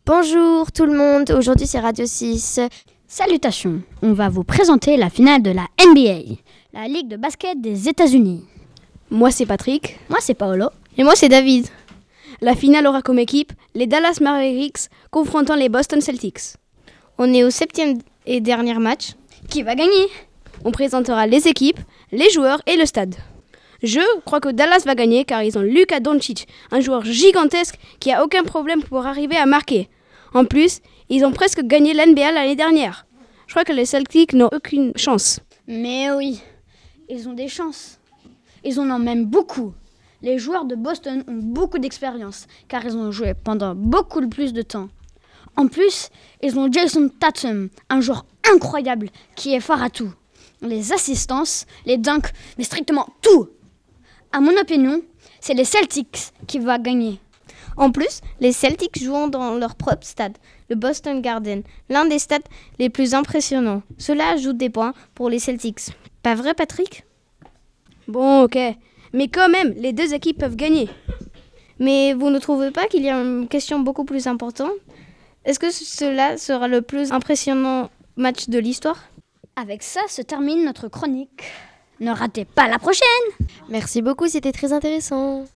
Bonjour tout le monde, aujourd'hui c'est Radio 6. Salutations, on va vous présenter la finale de la NBA, la Ligue de basket des États-Unis. Moi c'est Patrick. Moi c'est Paolo. Et moi c'est David. La finale aura comme équipe les Dallas Mavericks confrontant les Boston Celtics. On est au 7e et dernier match. Qui va gagner? On présentera les équipes, les joueurs et le stade. Je crois que Dallas va gagner car ils ont Luka Doncic, un joueur gigantesque qui a aucun problème pour arriver à marquer. En plus, ils ont presque gagné l'NBA l'année dernière. Je crois que les Celtics n'ont aucune chance. Mais oui, ils ont des chances. Ils en ont même beaucoup. Les joueurs de Boston ont beaucoup d'expérience car ils ont joué pendant beaucoup plus de temps. En plus, ils ont Jason Tatum, un joueur incroyable qui est fort à tout. Les assistances, les dunks, mais strictement tout. À mon opinion, c'est les Celtics qui vont gagner. En plus, les Celtics jouent dans leur propre stade, le Boston Garden, l'un des stades les plus impressionnants. Cela ajoute des points pour les Celtics. Pas vrai, Patrick? Bon, ok. Mais quand même, les deux équipes peuvent gagner. Mais vous ne trouvez pas qu'il y a une question beaucoup plus importante? Est-ce que cela sera le plus impressionnant match de l'histoire? Avec ça se termine notre chronique. Ne ratez pas la prochaine! Merci beaucoup, c'était très intéressant.